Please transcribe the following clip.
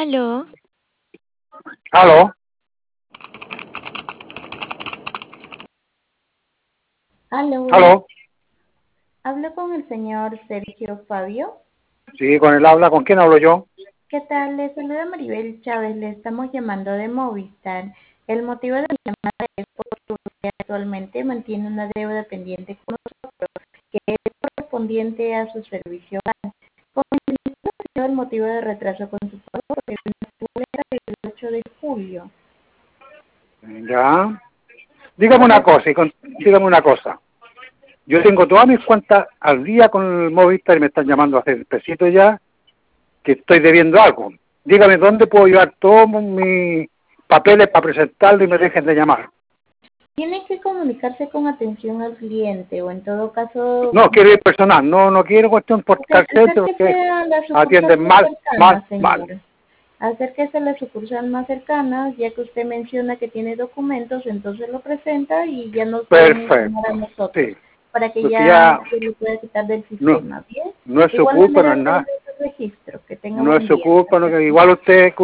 Aló, ¿Aló? Aló, ¿Aló? hablo con el señor Sergio Fabio. Sí, con él habla. ¿Con quién hablo yo? ¿Qué tal? Le saluda Maribel Chávez, le estamos llamando de Movistar. El motivo de la llamada es porque actualmente mantiene una deuda pendiente con nosotros, que es correspondiente a su servicio. Como el motivo de retraso con su pago, porque era el 8 de julio. Ya. Dígame una cosa, dígame una cosa. Yo tengo todas mis cuentas al día con el Movistar y me están llamando hace pesito ya que estoy debiendo algo. Dígame dónde puedo llevar todos mis papeles para presentarlo y me dejen de llamar. Tiene que comunicarse con atención al cliente o en todo caso... No, quiero ir personal, no quiero cuestión por cartel porque Acérquese a la sucursal atienden más mal. cercana, señor. Acérquese a la sucursal más cercana, ya que usted menciona que tiene documentos, entonces lo presenta y ya nos pueden informar a Perfecto, nosotros sí. para que Porque ya ya se lo pueda quitar del no, sistema, ¿bien? no es De su igual culpa, no es manera, nada. tengo el registro. Que tenga No es buen su día. culpa, no, que igual usted